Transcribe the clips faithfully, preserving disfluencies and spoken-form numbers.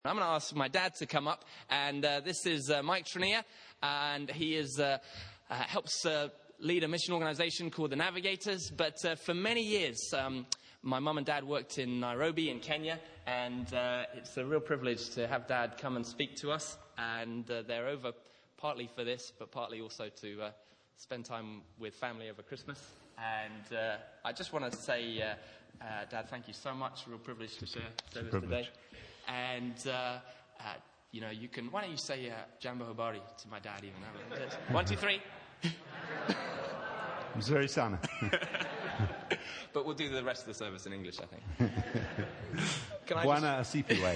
I'm going to ask my dad to come up, and uh, this is uh, Mike Trenier, and he is uh, uh, helps uh, lead a mission organization called the Navigators. But uh, for many years, um, my mum and dad worked in Nairobi in Kenya, and uh, it's a real privilege to have Dad come and speak to us. And uh, they're over partly for this, but partly also to uh, spend time with family over Christmas. And uh, I just want to say, uh, uh, Dad, thank you so much. Real privilege to share service today. And, uh, uh, you know, you can, why don't you say uh, Jambo Habari to my dad even? One, two, three. Mzuri sana. But we'll do the rest of the service in English, I think. Can I Bwana asifiwe.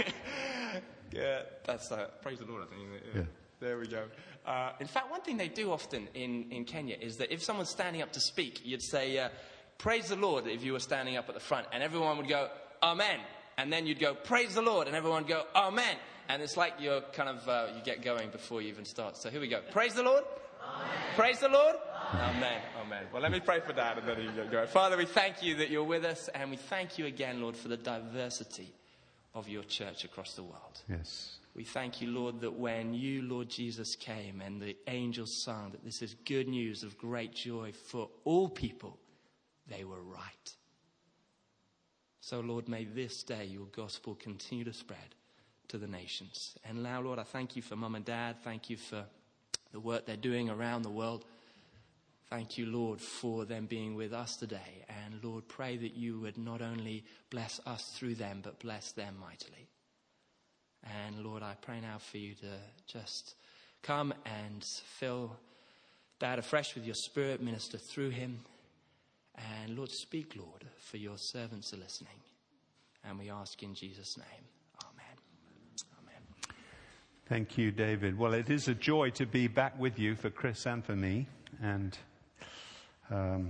Yeah, that's, uh, praise the Lord, I think. Yeah. Yeah. There we go. Uh, in fact, one thing they do often in, in Kenya is that if someone's standing up to speak, you'd say, uh, praise the Lord, if you were standing up at the front, and everyone would go, Amen. And then you'd go, praise the Lord, and everyone would go, Amen. And it's like you're kind of, uh, you get going before you even start. So here we go. Praise the Lord. Amen. Praise the Lord. Amen. Amen. Amen. Well, let me pray for Dad, and then you go. Father, we thank you that you're with us, and we thank you again, Lord, for the diversity of your church across the world. Yes. We thank you, Lord, that when you, Lord Jesus, came and the angels sung that this is good news of great joy for all people, they were right. So, Lord, may this day your gospel continue to spread to the nations. And now, Lord, I thank you for Mum and Dad. Thank you for the work they're doing around the world. Thank you, Lord, for them being with us today. And, Lord, pray that you would not only bless us through them, but bless them mightily. And, Lord, I pray now for you to just come and fill Dad afresh with your spirit, minister through him. And, Lord, speak, Lord, for your servants are listening. And we ask in Jesus' name. Amen. Amen. Thank you, David. Well, it is a joy to be back with you for Chris and for me. And um,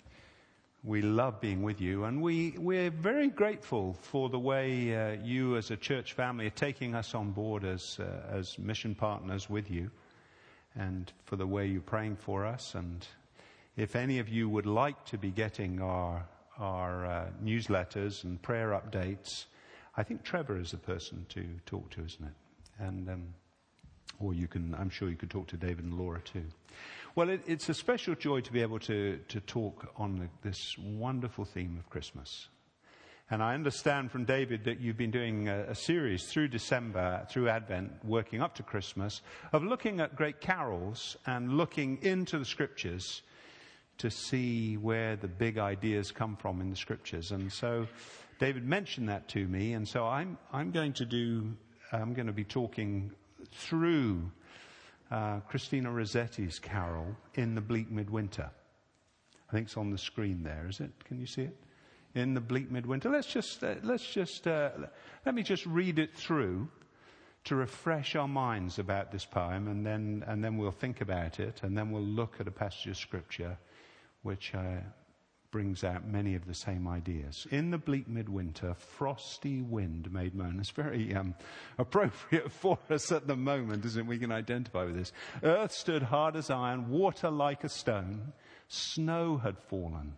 we love being with you. And we, we're very grateful for the way uh, you as a church family are taking us on board as, uh, as mission partners with you. And for the way you're praying for us. And if any of you would like to be getting our our uh, newsletters and prayer updates, I think Trevor is the person to talk to, isn't it? And um, or you can, I'm sure you could talk to David and Laura too. Well, it, it's a special joy to be able to to talk on the, this wonderful theme of Christmas. And I understand from David that you've been doing a, a series through December, through Advent, working up to Christmas, of looking at great carols and looking into the Scriptures to see where the big ideas come from in the Scriptures. And so David mentioned that to me, and so I'm I'm going to do I'm going to be talking through uh, Christina Rossetti's carol In the Bleak Midwinter. I think it's on the screen there, is it? Can you see it? In the Bleak Midwinter. Let's just uh, let's just uh, let me just read it through to refresh our minds about this poem, and then and then we'll think about it, and then we'll look at a passage of Scripture which uh, brings out many of the same ideas. In the bleak midwinter, frosty wind made moan. It's very um, appropriate for us at the moment, isn't it? We can identify with this. Earth stood hard as iron, water like a stone. Snow had fallen.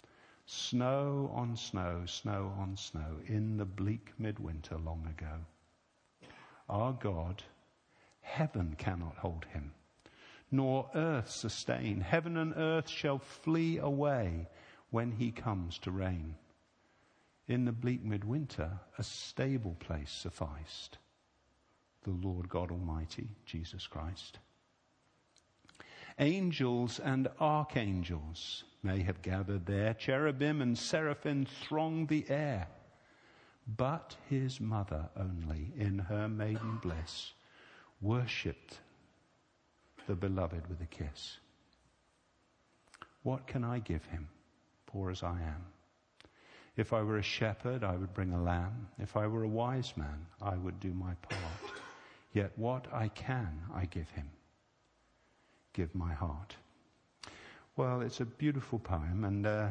Snow on snow, snow on snow, in the bleak midwinter long ago. Our God, heaven cannot hold him, nor earth sustain. Heaven and earth shall flee away when he comes to reign. In the bleak midwinter, a stable place sufficed, the Lord God Almighty, Jesus Christ. Angels and archangels may have gathered there, cherubim and seraphim thronged the air, but his mother only, in her maiden bliss, worshipped the beloved with a kiss. What can I give him, poor as I am? If I were a shepherd, I would bring a lamb. If I were a wise man, I would do my part. Yet what I can, I give him. Give my heart. Well, it's a beautiful poem, and uh,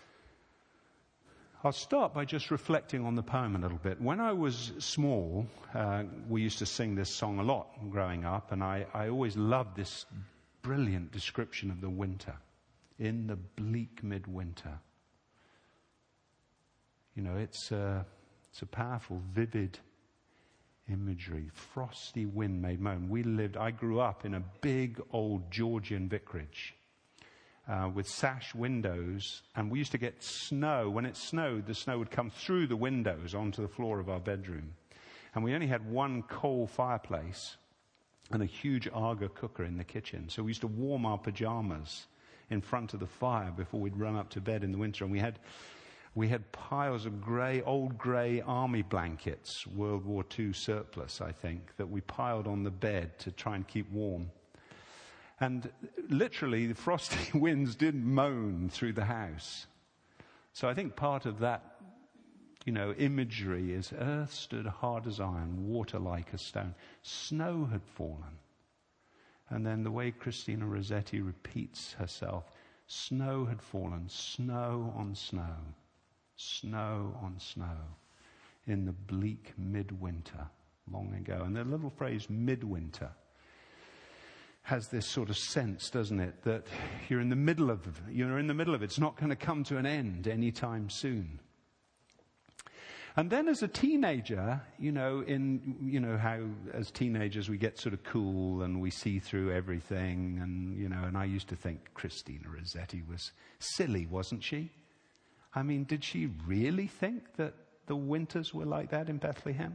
I'll start by just reflecting on the poem a little bit. When I was small, uh, we used to sing this song a lot growing up, and I, I always loved this brilliant description of the winter. In the bleak midwinter. You know, it's a, it's a powerful, vivid imagery. Frosty wind made moan. We lived, I grew up in a big old Georgian vicarage uh, with sash windows, and we used to get snow. When it snowed, the snow would come through the windows onto the floor of our bedroom. And we only had one coal fireplace and a huge Aga cooker in the kitchen. So we used to warm our pajamas in front of the fire before we'd run up to bed in the winter. And we had we had piles of grey, old grey army blankets, World War Two surplus, I think, that we piled on the bed to try and keep warm. And literally, the frosty winds did moan through the house. So I think part of that, you know, imagery is earth stood hard as iron, water like a stone. Snow had fallen. And then the way Christina Rossetti repeats herself, snow had fallen, snow on snow, snow on snow, in the bleak midwinter long ago. And the little phrase midwinter has this sort of sense, doesn't it, that you're in the middle of you're in the middle of it. It's not going to come to an end anytime soon. And then as a teenager, you know, in, you know, how as teenagers we get sort of cool and we see through everything. And, you know, and I used to think Christina Rossetti was silly, wasn't she? I mean, did she really think that the winters were like that in Bethlehem?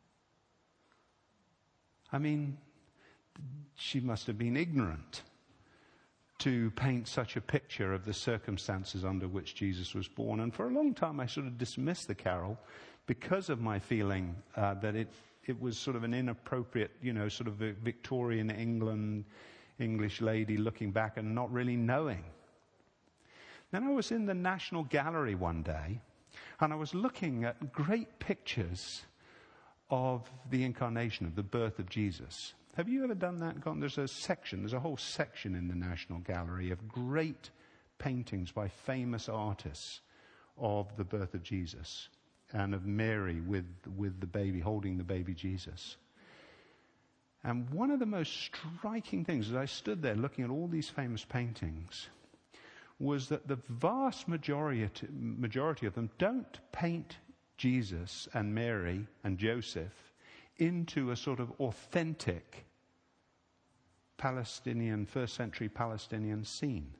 I mean, she must have been ignorant to paint such a picture of the circumstances under which Jesus was born. And for a long time I sort of dismissed the carol because of my feeling uh, that it, it was sort of an inappropriate, you know, sort of a Victorian England, English lady looking back and not really knowing. Then I was in the National Gallery one day and I was looking at great pictures of the incarnation, of the birth of Jesus. Have you ever done that? There's a section, there's a whole section in the National Gallery of great paintings by famous artists of the birth of Jesus and of Mary with, with the baby, holding the baby Jesus. And one of the most striking things as I stood there looking at all these famous paintings was that the vast majority, majority of them don't paint Jesus and Mary and Joseph into a sort of authentic Palestinian, first century Palestinian scene.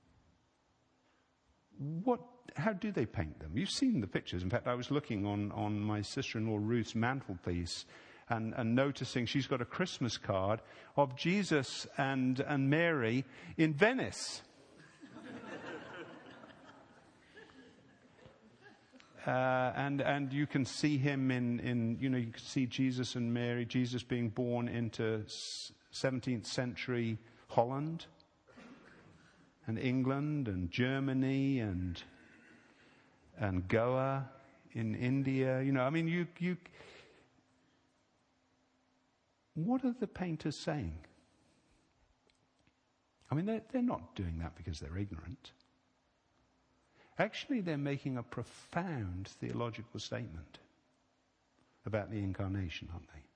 What, how do they paint them? You've seen the pictures. In fact, I was looking on, on my sister-in-law Ruth's mantelpiece and, and noticing she's got a Christmas card of Jesus and, and Mary in Venice. Uh, and and you can see him in, in, you know, you can see Jesus and Mary, Jesus being born into seventeenth century Holland and England and Germany and and Goa in India. You know, I mean, you you. What are the painters saying? I mean, they're, they're not doing that because they're ignorant. Actually, they're making a profound theological statement about the incarnation, aren't they?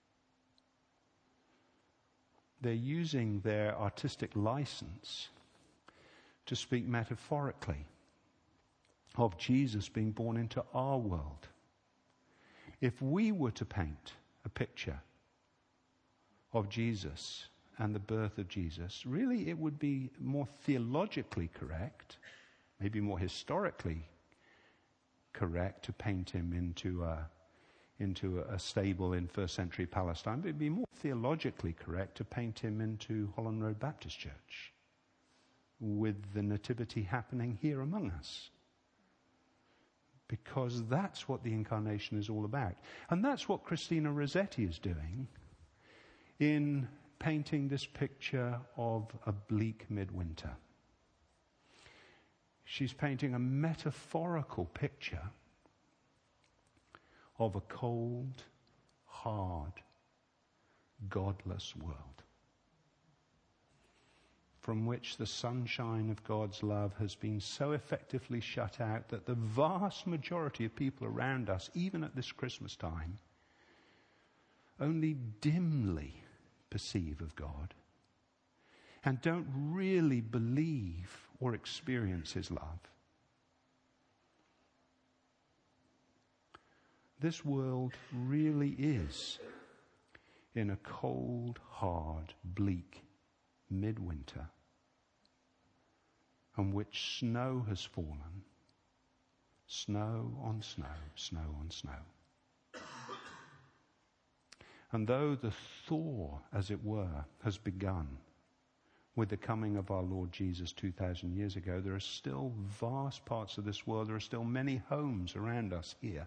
They're using their artistic license to speak metaphorically of Jesus being born into our world. If we were to paint a picture of Jesus and the birth of Jesus, really it would be more theologically correct, maybe more historically correct to paint him into a, into a stable in first century Palestine, but it'd be more theologically correct to paint him into Holland Road Baptist Church with the nativity happening here among us. Because that's what the incarnation is all about. And that's what Christina Rossetti is doing in painting this picture of a bleak midwinter. She's painting a metaphorical picture of a cold, hard, godless world from which the sunshine of God's love has been so effectively shut out that the vast majority of people around us, even at this Christmas time, only dimly perceive of God and don't really believe or experience his love. This world really is in a cold, hard, bleak midwinter, on which snow has fallen, snow on snow, snow on snow. And though the thaw, as it were, has begun with the coming of our Lord Jesus two thousand years ago, there are still vast parts of this world, there are still many homes around us here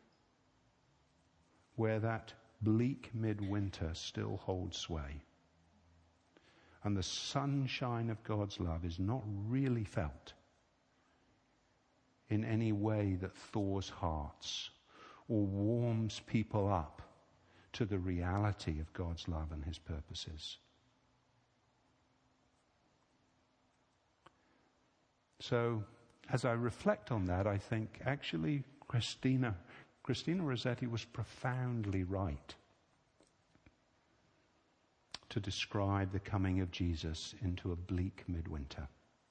where that bleak midwinter still holds sway. And the sunshine of God's love is not really felt in any way that thaws hearts or warms people up to the reality of God's love and his purposes. So, as I reflect on that, I think actually Christina, Christina Rossetti was profoundly right to describe the coming of Jesus into a bleak midwinter.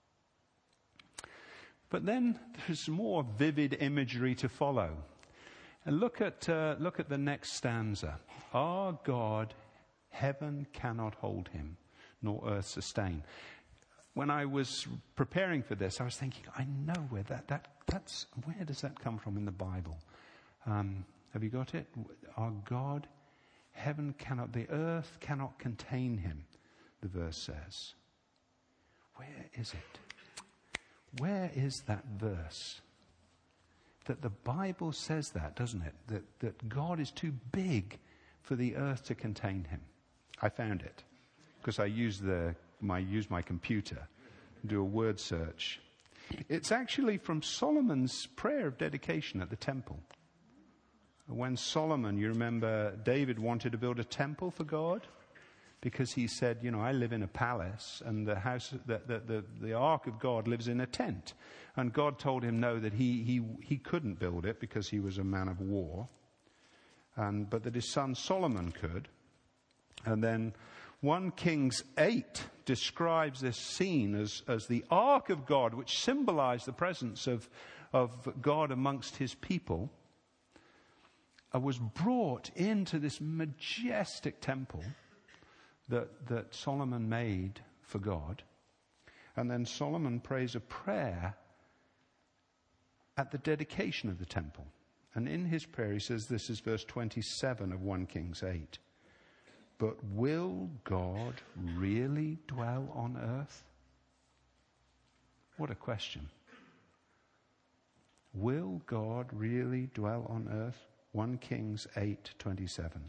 But then there's more vivid imagery to follow. And look at uh, look at the next stanza. Our God, heaven cannot hold him, nor earth sustain. When I was preparing for this, I was thinking, I know where that, that that's where does that come from in the Bible? Um, have you got it? Our God, heaven cannot, the earth cannot contain him, the verse says. Where is it? Where is that verse? That the Bible says that, doesn't it? That, that God is too big for the earth to contain him. I found it because I used the my use my computer, do a word search. It's actually from Solomon's prayer of dedication at the temple. When Solomon, you remember, David wanted to build a temple for God because he said, you know, I live in a palace and the house, the, the, the, the ark of God lives in a tent. And God told him no, that he, he, he couldn't build it because he was a man of war. And, but that his son Solomon could. And then First Kings eight describes this scene as, as the ark of God, which symbolized the presence of, of God amongst his people, uh, was brought into this majestic temple that, that Solomon made for God. And then Solomon prays a prayer at the dedication of the temple. And in his prayer he says, this is verse twenty-seven of First Kings eight. But will God really dwell on earth? What a question. Will God really dwell on earth? First Kings eight twenty-seven.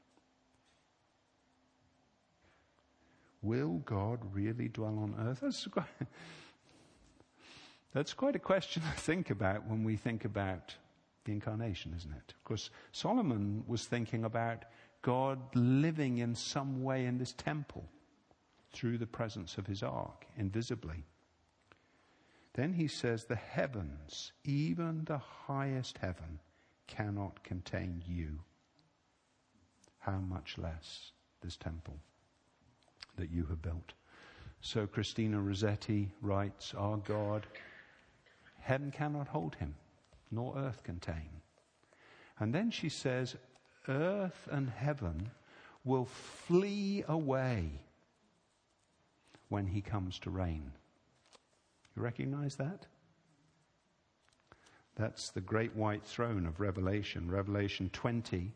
Will God really dwell on earth? That's quite, that's quite a question to think about when we think about the incarnation, isn't it? Of course, Solomon was thinking about God living in some way in this temple through the presence of his ark, invisibly. Then he says, the heavens, even the highest heaven, cannot contain you. How much less this temple that you have built. So Christina Rossetti writes, our God, heaven cannot hold him, nor earth contain. And then she says, earth and heaven will flee away when he comes to reign. You recognize that? That's the great white throne of Revelation. Revelation twenty,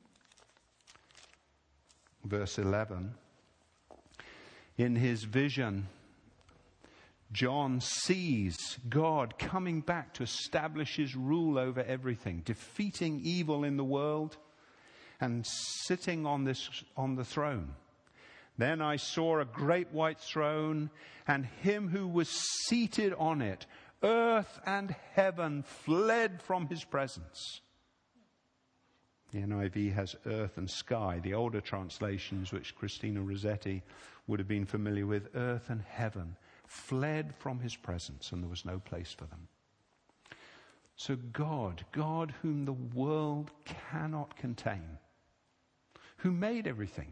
verse eleven. In his vision, John sees God coming back to establish his rule over everything, defeating evil in the world and sitting on this on the throne. Then I saw a great white throne and him who was seated on it. Earth and heaven fled from his presence. The N I V has earth and sky. The older translations, which Christina Rossetti would have been familiar with, earth and heaven fled from his presence, and there was no place for them. So God, God whom the world cannot contain, who made everything,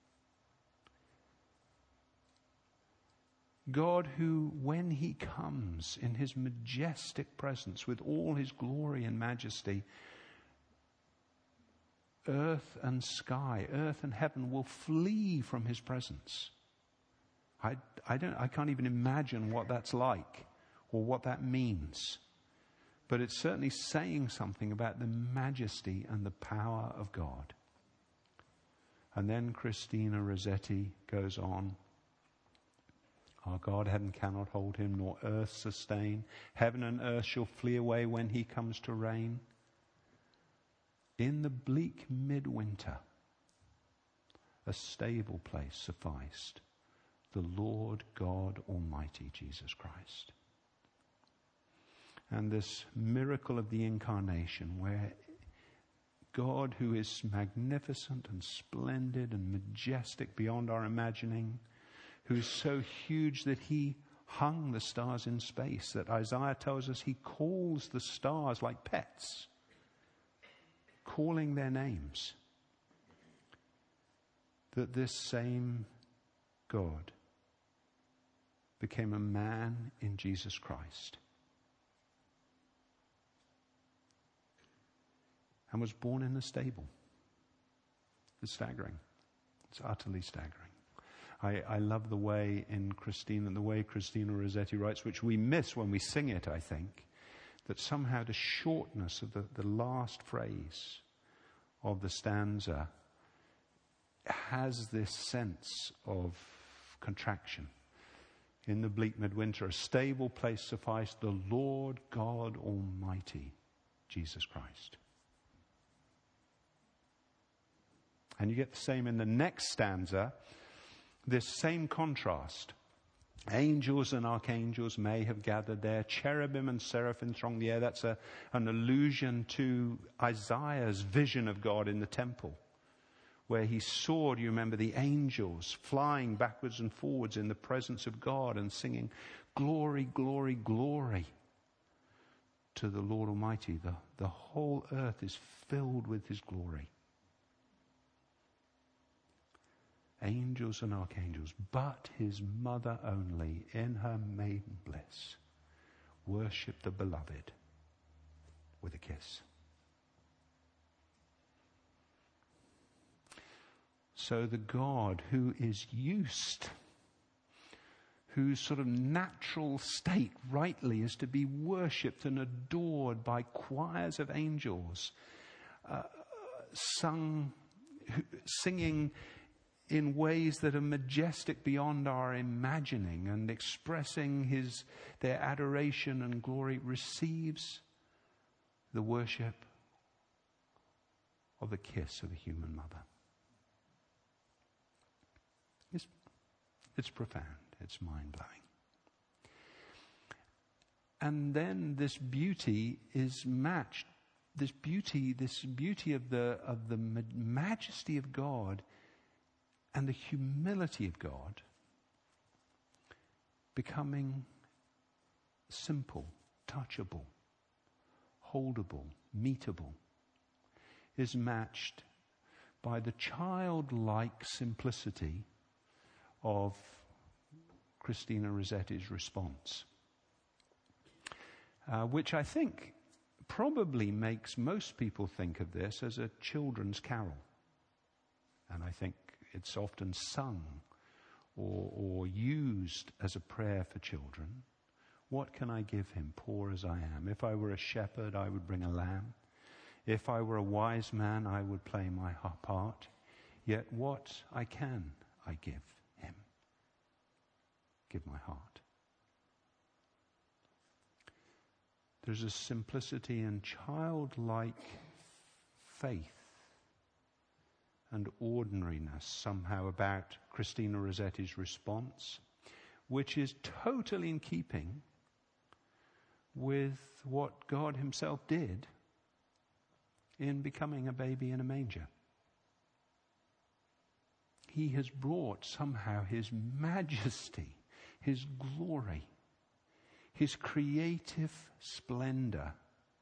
God who, when he comes in his majestic presence with all his glory and majesty, earth and sky, earth and heaven will flee from his presence. I, I don't, I can't even imagine what that's like or what that means. But it's certainly saying something about the majesty and the power of God. And then Christina Rossetti goes on. Our God heaven cannot hold him, nor earth sustain. Heaven and earth shall flee away when he comes to reign. In the bleak midwinter, a stable place sufficed, the Lord God Almighty, Jesus Christ. And this miracle of the incarnation, where God, who is magnificent and splendid and majestic beyond our imagining, who is so huge that he hung the stars in space, that Isaiah tells us he calls the stars like pets, calling their names. That this same God became a man in Jesus Christ and was born in a stable. It's staggering. It's utterly staggering. I, I love the way in Christina, the way Christina Rossetti writes, which we miss when we sing it, I think, that somehow the shortness of the, the last phrase of the stanza has this sense of contraction. In the bleak midwinter, a stable place sufficed, the Lord God Almighty, Jesus Christ. And you get the same in the next stanza, this same contrast. Angels and archangels may have gathered there. Cherubim and seraphim throng the air. That's a, an allusion to Isaiah's vision of God in the temple, where he saw, do you remember, the angels flying backwards and forwards in the presence of God and singing, glory, glory, glory to the Lord Almighty. The, the whole earth is filled with his glory. Angels and archangels, but his mother only, in her maiden bliss, worship the beloved with a kiss. So the God who is used, whose sort of natural state rightly is to be worshipped and adored by choirs of angels, uh, sung, singing in ways that are majestic beyond our imagining and expressing his, their adoration and glory, receives the worship of the kiss of a human mother. It's, it's profound. It's mind-blowing. And then this beauty is matched. This beauty, this beauty of the of the majesty of God and the humility of God becoming simple, touchable, holdable, meetable, is matched by the childlike simplicity of Christina Rossetti's response, uh, which I think probably makes most people think of this as a children's carol. And I think it's often sung or, or used as a prayer for children. What can I give him, poor as I am? If I were a shepherd, I would bring a lamb. If I were a wise man, I would play my part. Yet what I can, I give him. Give my heart. There's a simplicity and childlike faith and ordinariness somehow about Christina Rossetti's response, which is totally in keeping with what God himself did in becoming a baby in a manger. He has brought somehow his majesty, his glory, his creative splendor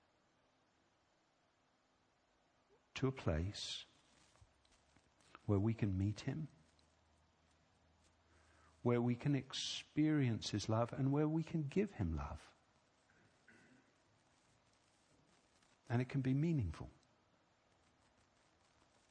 to a place where we can meet him, where we can experience his love, and where we can give him love. And it can be meaningful.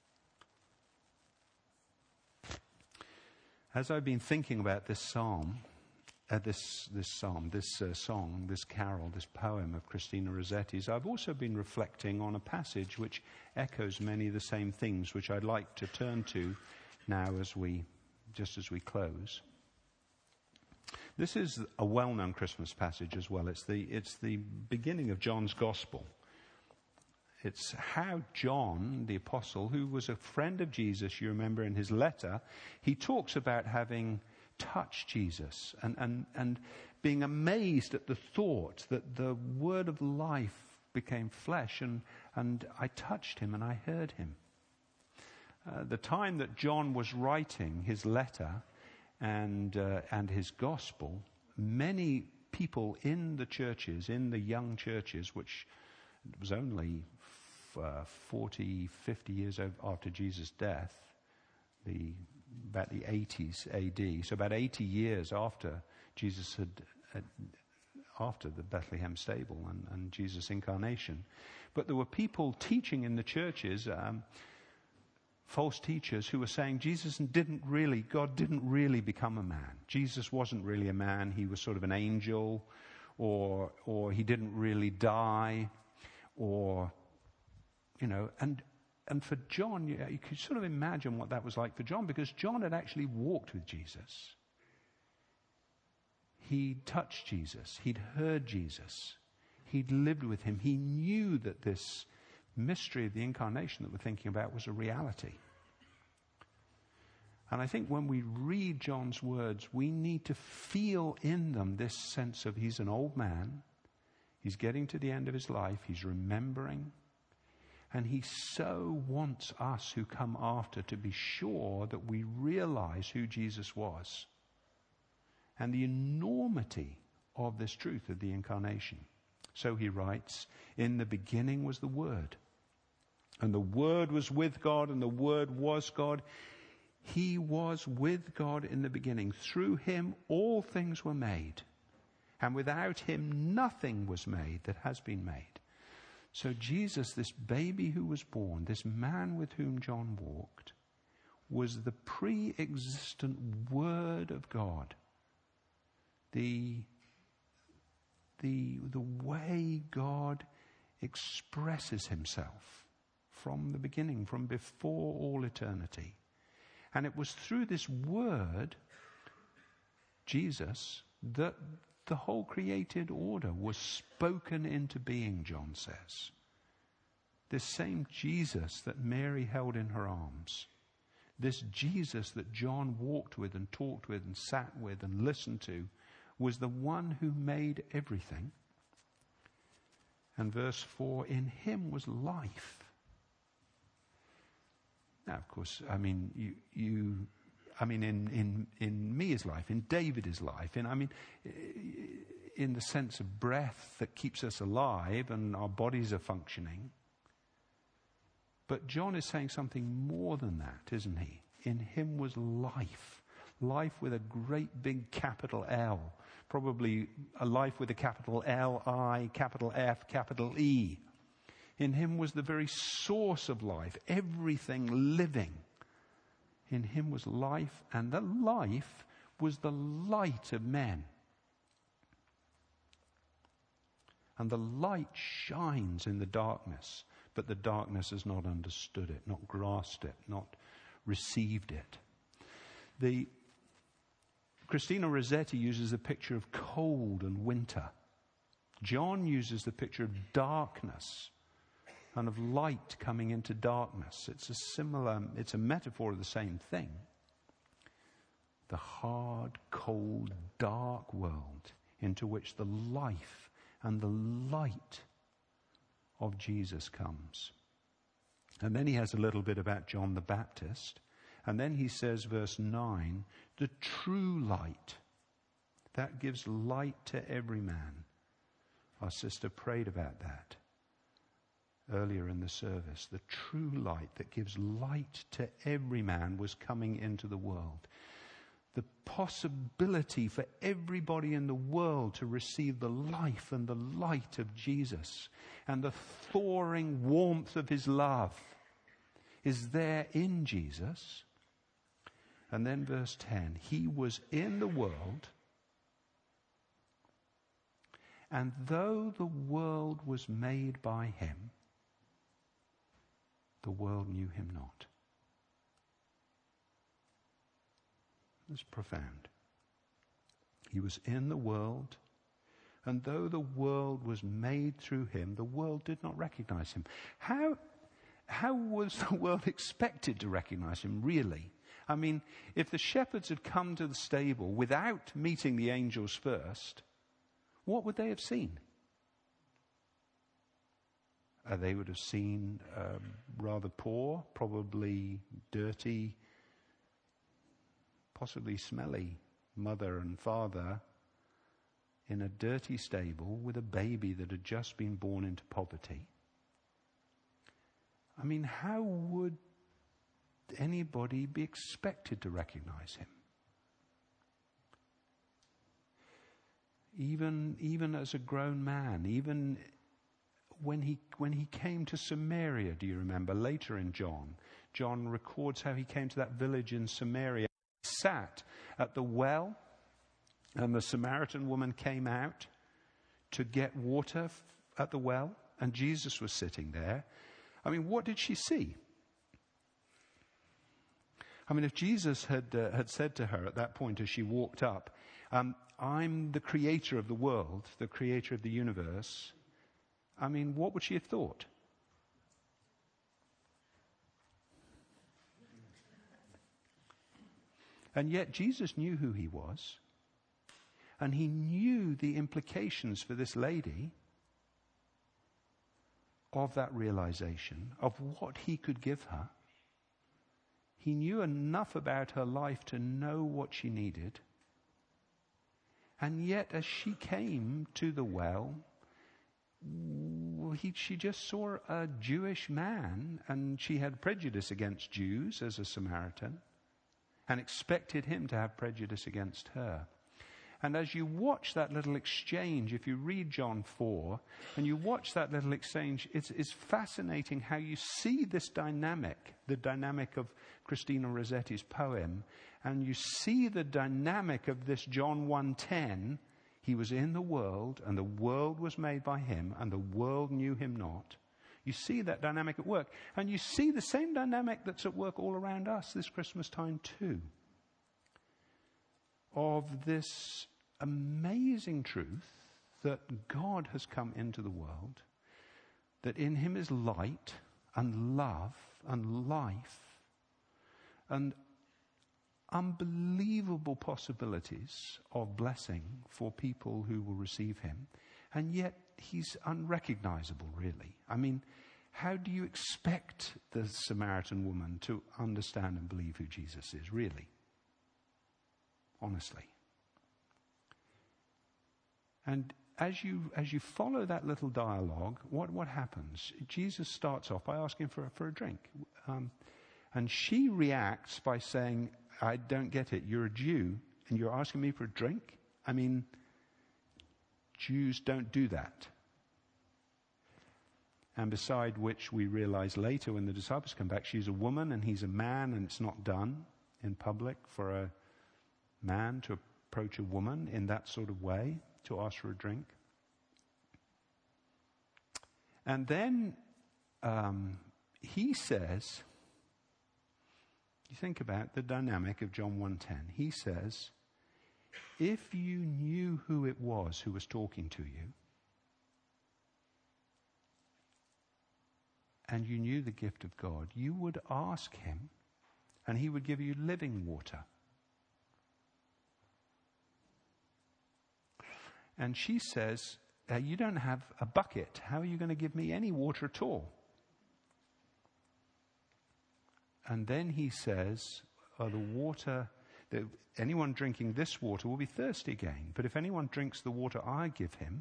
As I've been thinking about this psalm, uh, this this psalm, this uh, song, this carol, this poem of Christina Rossetti's, I've also been reflecting on a passage which echoes many of the same things, which I'd like to turn to now as we, just as we close. This is a well-known Christmas passage as well. It's the it's the beginning of John's Gospel. It's how John, the apostle, who was a friend of Jesus, you remember in his letter, he talks about having touched Jesus and, and, and being amazed at the thought that the word of life became flesh and, and I touched him and I heard him. Uh, the time that John was writing his letter and, uh, and his gospel, many people in the churches, in the young churches, which was only Uh, forty, fifty years after Jesus' death, the, about the eighties A D, so about eighty years after Jesus had, had after the Bethlehem stable and, and Jesus' incarnation. But there were people teaching in the churches, um, false teachers who were saying Jesus didn't really, God didn't really become a man. Jesus wasn't really a man. He was sort of an angel, or or he didn't really die, or You know, and and for John, you, you could sort of imagine what that was like for John, because John had actually walked with Jesus. He'd touched Jesus. He'd heard Jesus. He'd lived with him. He knew that this mystery of the incarnation that we're thinking about was a reality. And I think when we read John's words, we need to feel in them this sense of he's an old man. He's getting to the end of his life. He's remembering. And he so wants us who come after to be sure that we realize who Jesus was and the enormity of this truth of the incarnation. So he writes, in the beginning was the Word, and the Word was with God, and the Word was God. He was with God in the beginning. Through him all things were made, and without him nothing was made that has been made. So Jesus, this baby who was born, this man with whom John walked, was the pre-existent Word of God. The, the, the way God expresses himself from the beginning, from before all eternity. And it was through this Word, Jesus, that the whole created order was spoken into being, John says. This same Jesus that Mary held in her arms, this Jesus that John walked with and talked with and sat with and listened to, was the one who made everything. And verse four, in him was life. Now, of course, I mean, you... you I mean, in, in, in Mia's life, in David's life, in, I mean, in the sense of breath that keeps us alive and our bodies are functioning. But John is saying something more than that, isn't he? In him was life. Life with a great big capital L. Probably a life with a capital L, I, capital F, capital E. In him was the very source of life, everything living. In him was life, and the life was the light of men. And the light shines in the darkness, but the darkness has not understood it, not grasped it, not received it. The Christina Rossetti uses the picture of cold and winter. John uses the picture of darkness and of light coming into darkness. It's a similar, it's a metaphor of the same thing. The hard, cold, dark world into which the life and the light of Jesus comes. And then he has a little bit about John the Baptist. And then he says, verse nine, the true light that gives light to every man. Our sister prayed about that earlier in the service. The true light that gives light to every man was coming into the world. The possibility for everybody in the world to receive the life and the light of Jesus and the thawing warmth of his love is there in Jesus. And then verse ten, he was in the world, and though the world was made by him, the world knew him not. That's profound. He was in the world, and though the world was made through him, the world did not recognize him. How, how was the world expected to recognize him, really? I mean, if the shepherds had come to the stable without meeting the angels first, what would they have seen? Uh, they would have seen um, rather poor, probably dirty, possibly smelly mother and father in a dirty stable with a baby that had just been born into poverty. I mean, how would anybody be expected to recognize him? Even, even as a grown man, even when he, when he came to Samaria, do you remember, later in John, John records how he came to that village in Samaria. He sat at the well, and the Samaritan woman came out to get water f- at the well, and Jesus was sitting there. I mean, what did she see? I mean, if Jesus had uh, had said to her at that point as she walked up, um, I'm the creator of the world, the creator of the universe, I mean, what would she have thought? And yet Jesus knew who he was, and he knew the implications for this lady of that realization, of what he could give her. He knew enough about her life to know what she needed. And yet, as she came to the well, he, she just saw a Jewish man, and she had prejudice against Jews as a Samaritan, and expected him to have prejudice against her. And as you watch that little exchange, if you read John four, and you watch that little exchange, it's, it's fascinating how you see this dynamic, the dynamic of Christina Rossetti's poem, and you see the dynamic of this John one ten. He was in the world, and the world was made by him, and the world knew him not. You see that dynamic at work. And you see the same dynamic that's at work all around us this Christmas time too. Of this amazing truth that God has come into the world, that in him is light and love and life and unbelievable possibilities of blessing for people who will receive him. And yet he's unrecognizable, really. I mean, how do you expect the Samaritan woman to understand and believe who Jesus is, really? Honestly. And as you as you follow that little dialogue, what, what happens? Jesus starts off by asking for, for a drink. Um, and she reacts by saying, I don't get it. You're a Jew, and you're asking me for a drink? I mean, Jews don't do that. And beside which we realize later when the disciples come back, she's a woman and he's a man, and it's not done in public for a man to approach a woman in that sort of way, to ask for a drink. And then um, he says, you think about the dynamic of John one ten. He says, if you knew who it was who was talking to you, and you knew the gift of God, you would ask him, and he would give you living water. And she says, uh, you don't have a bucket. How are you going to give me any water at all? And then he says, oh, the water, that anyone drinking this water will be thirsty again. But if anyone drinks the water I give him,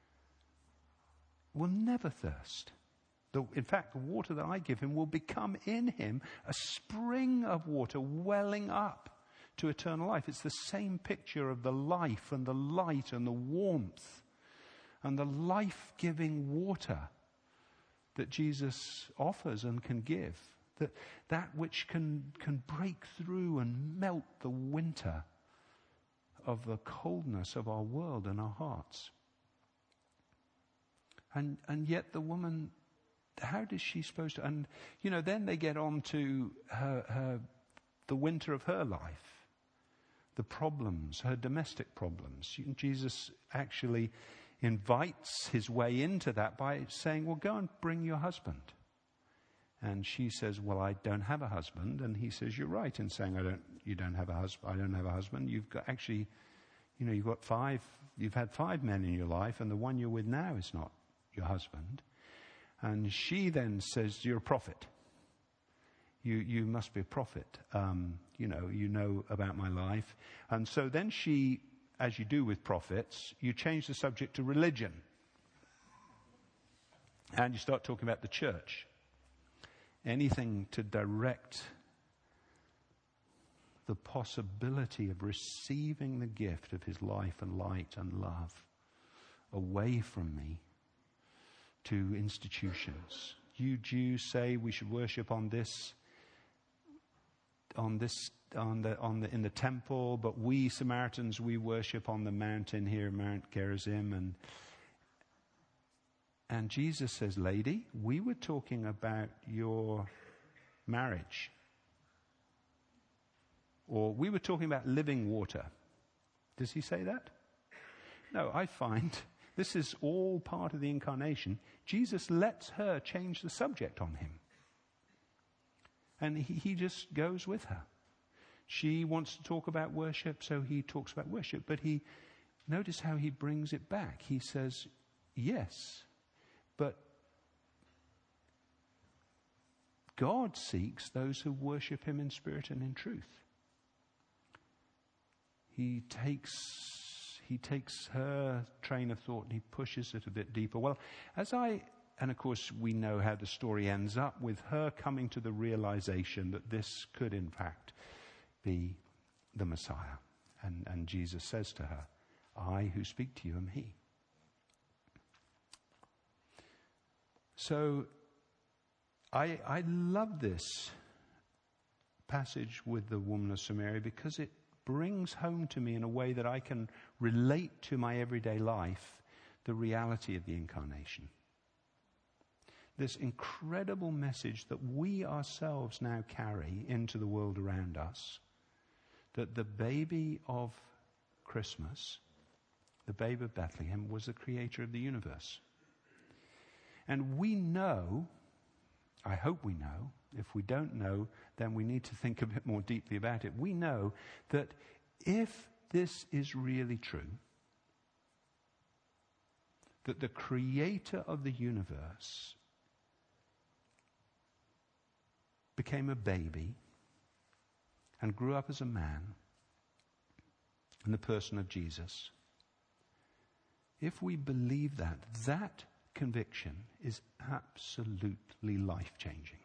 will never thirst. The, in fact, the water that I give him will become in him a spring of water welling up to eternal life. It's the same picture of the life and the light and the warmth and the life-giving water that Jesus offers and can give That, that which can, can break through and melt the winter of the coldness of our world and our hearts. And and yet the woman, how is she supposed to? And, you know, then they get on to her, her the winter of her life, the problems, her domestic problems. Jesus actually invites his way into that by saying, well, go and bring your husband. And she says, well, I don't have a husband. And he says, you're right in saying I don't. You don't have a husband. I don't have a husband. You've got actually, you know, you've got five. You've had five men in your life, and the one you're with now is not your husband. And she then says, you're a prophet. You you must be a prophet. Um, you know, you know about my life. And so then she, as you do with prophets, you change the subject to religion. And you start talking about the church. Anything to direct the possibility of receiving the gift of his life and light and love away from me to institutions. You Jews say we should worship on this, on this, on the, on the, in the temple, but we Samaritans, we worship on the mountain here, Mount Gerizim. And, and Jesus says, lady, we were talking about your marriage. Or we were talking about living water. Does he say that? No, I find this is all part of the incarnation. Jesus lets her change the subject on him. And he, he just goes with her. She wants to talk about worship, so he talks about worship. But he, notice how he brings it back. He says, yes, but God seeks those who worship him in spirit and in truth. He takes he takes her train of thought and he pushes it a bit deeper. Well, as I, and of course we know how the story ends up with her coming to the realization that this could in fact be the Messiah. And, and Jesus says to her, I who speak to you am he. So I, I love this passage with the woman of Samaria because it brings home to me in a way that I can relate to my everyday life the reality of the incarnation. This incredible message that we ourselves now carry into the world around us, that the baby of Christmas, the babe of Bethlehem, was the creator of the universe. And we know, I hope we know, if we don't know, then we need to think a bit more deeply about it. We know that if this is really true, that the creator of the universe became a baby and grew up as a man in the person of Jesus, if we believe that, that conviction is absolutely life-changing.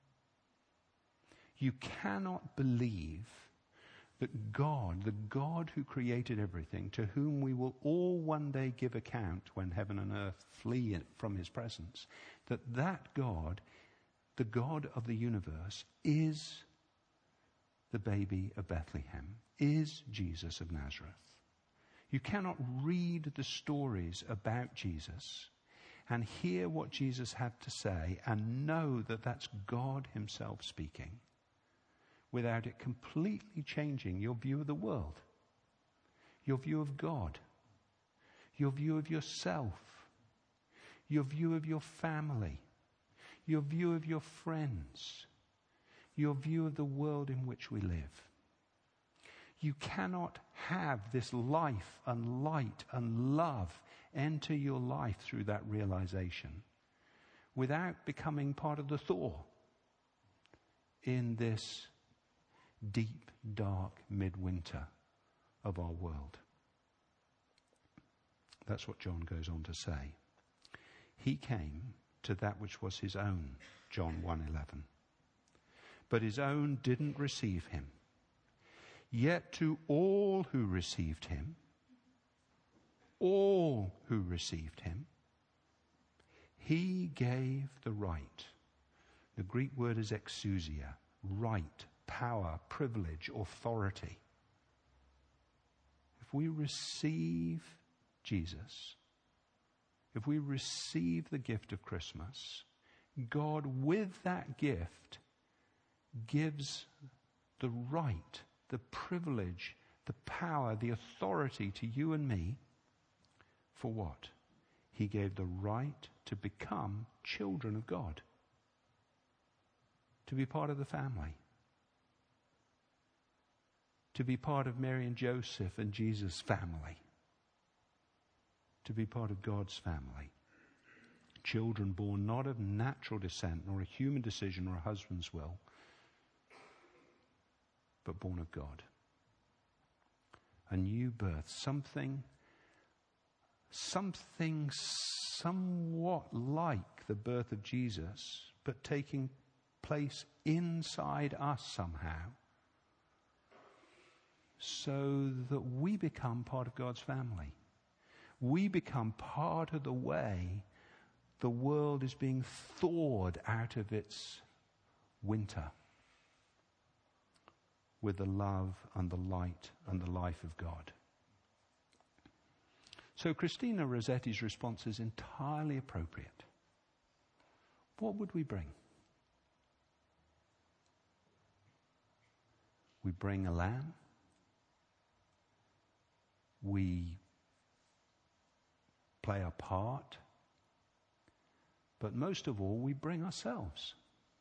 You cannot believe that God, the God who created everything, to whom we will all one day give account when heaven and earth flee from his presence, that that God, the God of the universe, is the baby of Bethlehem, is Jesus of Nazareth. You cannot read the stories about Jesus and hear what Jesus had to say and know that that's God himself speaking, without it completely changing your view of the world, your view of God, your view of yourself, your view of your family, your view of your friends, your view of the world in which we live. You cannot have this life and light and love enter your life through that realization without becoming part of the thaw in this deep, dark midwinter of our world. That's what John goes on to say. He came to that which was his own, John one eleven. But his own didn't receive him. Yet to all who received him, all who received him, he gave the right, The Greek word is exousia, right, power, privilege, authority. If we receive Jesus, if we receive the gift of Christmas, God with that gift gives the right, the privilege, the power, the authority to you and me. For what? He gave the right to become children of God, to be part of the family, to be part of Mary and Joseph and Jesus' family, to be part of God's family. Children born not of natural descent, nor a human decision or a husband's will, but born of God. A new birth, something, something somewhat like the birth of Jesus, but taking place inside us somehow, so that we become part of God's family. We become part of the way the world is being thawed out of its winter with the love and the light and the life of God. So Christina Rossetti's response is entirely appropriate. What would we bring? We bring a lamb. We play a part. But most of all, we bring ourselves.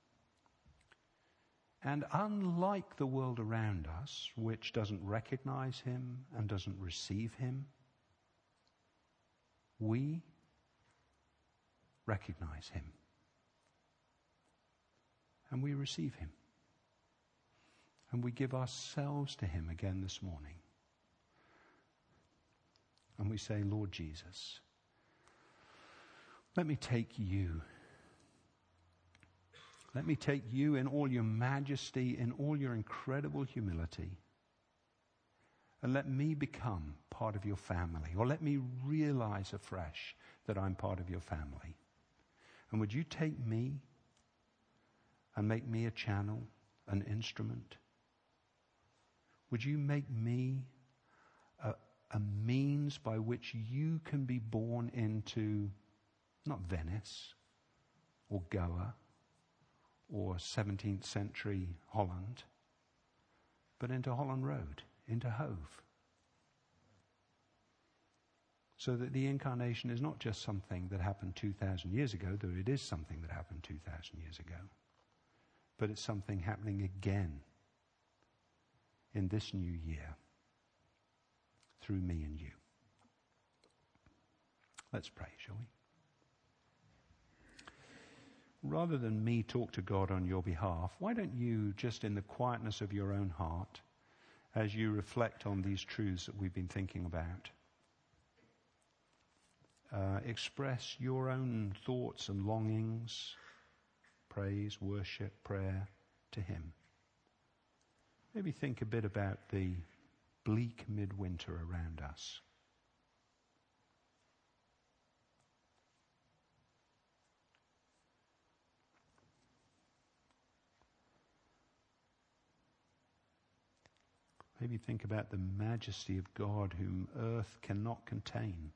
And unlike the world around us, which doesn't recognize him and doesn't receive him, we recognize him. And we receive him. And we give ourselves to him again this morning. And we say, Lord Jesus, let me take you. Let me take you in all your majesty, in all your incredible humility. And let me become part of your family. Or let me realize afresh that I'm part of your family. And would you take me and make me a channel, an instrument? Would you make me a, a means by which you can be born into not Venice or Goa or seventeenth century Holland, but into Holland Road, into Hove. So that the incarnation is not just something that happened two thousand years ago, though it is something that happened two thousand years ago, but it's something happening again in this new year through me and you. Let's pray, shall we? Rather than me talk to God on your behalf, why don't you, just in the quietness of your own heart, as you reflect on these truths that we've been thinking about, uh, express your own thoughts and longings, praise, worship, prayer to him. Maybe think a bit about the bleak midwinter around us. Maybe think about the majesty of God whom earth cannot contain.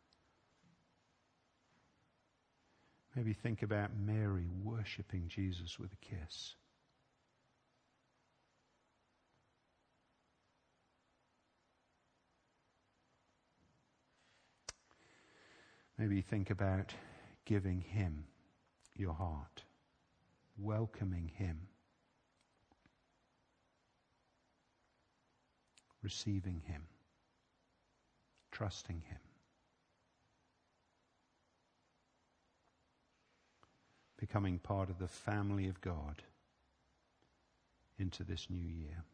Maybe think about Mary worshipping Jesus with a kiss. Maybe think about giving him your heart, welcoming him, receiving him, trusting him, becoming part of the family of God into this new year.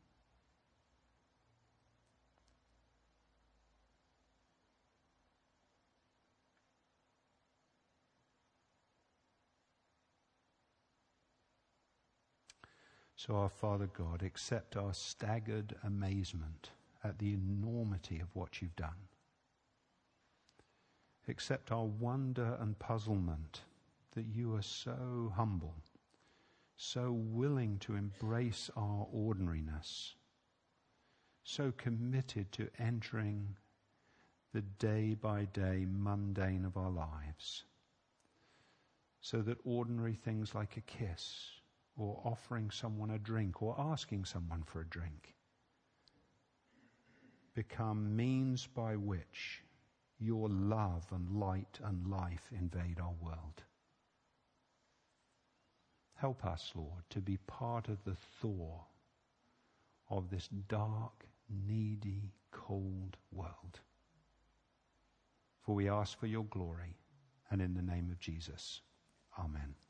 So our Father God, accept our staggered amazement at the enormity of what you've done. Accept our wonder and puzzlement that you are so humble so willing to embrace our ordinariness, so committed to entering the day-by-day mundane of our lives, so that ordinary things like a kiss, or offering someone a drink, or asking someone for a drink, become means by which your love and light and life invade our world. Help us, Lord, to be part of the thaw of this dark, needy, cold world. For we ask for your glory, and in the name of Jesus, amen.